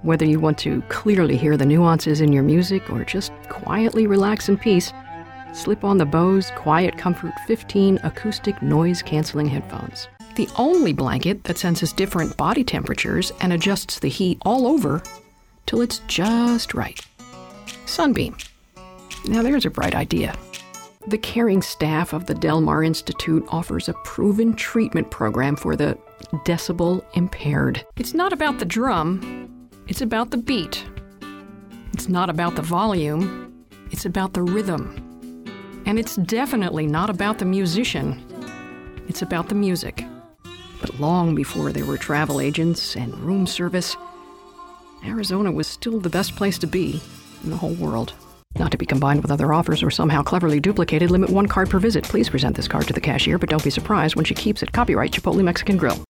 Whether you want to clearly hear the nuances in your music or just quietly relax in peace, slip on the Bose Quiet Comfort 15 acoustic noise-canceling headphones. The only blanket that senses different body temperatures and adjusts the heat all over till it's just right. Sunbeam. Now there's a bright idea. The caring staff of the Del Mar Institute offers a proven treatment program for the decibel impaired. It's not about the drum, it's about the beat. It's not about the volume, it's about the rhythm. And it's definitely not about the musician, it's about the music. But long before there were travel agents and room service, Arizona was still the best place to be in the whole world. Not to be combined with other offers or somehow cleverly duplicated. Limit 1 card per visit. Please present this card to the cashier, but don't be surprised when she keeps it. Copyright Chipotle Mexican Grill.